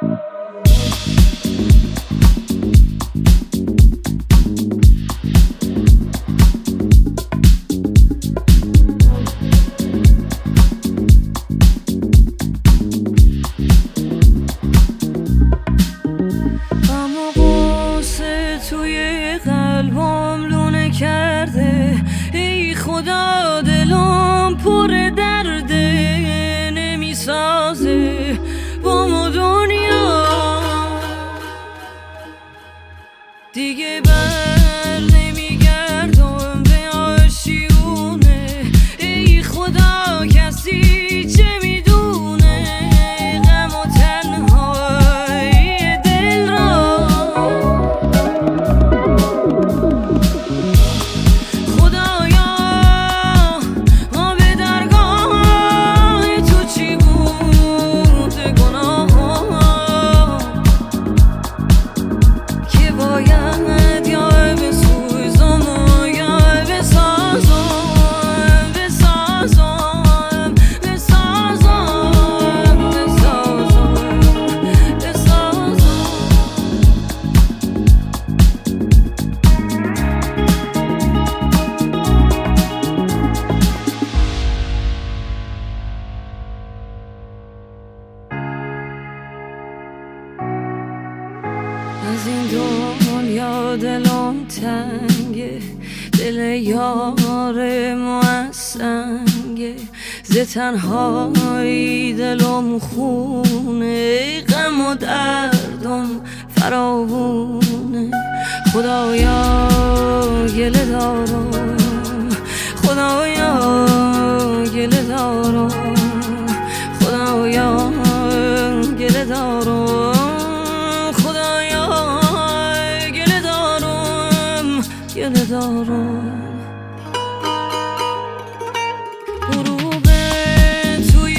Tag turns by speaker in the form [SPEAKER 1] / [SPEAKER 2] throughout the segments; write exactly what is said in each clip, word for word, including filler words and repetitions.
[SPEAKER 1] توی قلبم لونه کرده، ای خدا دلم پر درده، نمیسازه با ما دنیا دیگه، بر نمیگردم به آشیونه، ای خدا کسی چه میدونه غم و تنهایی دل را. از این دنیا دلم تنگه، دل یار موسنگه، ز تنهایی دلم خونه، غم و دردم فراوونه. خدایا گله دارم، خدایا گله دارم، خدایا گله دارم، گله دارم. غروب توی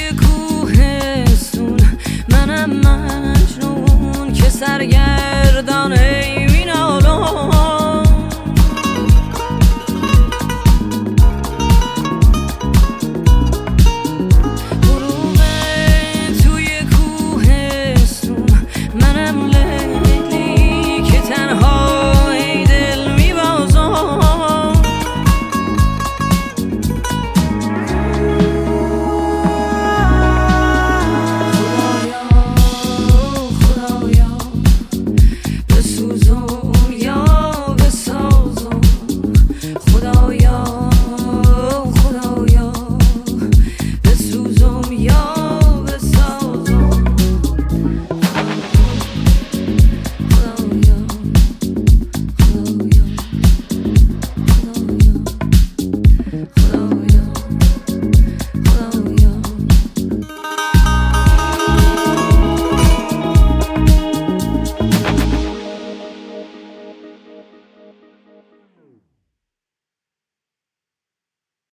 [SPEAKER 1] کوهستون، منم مجنون که سرگردان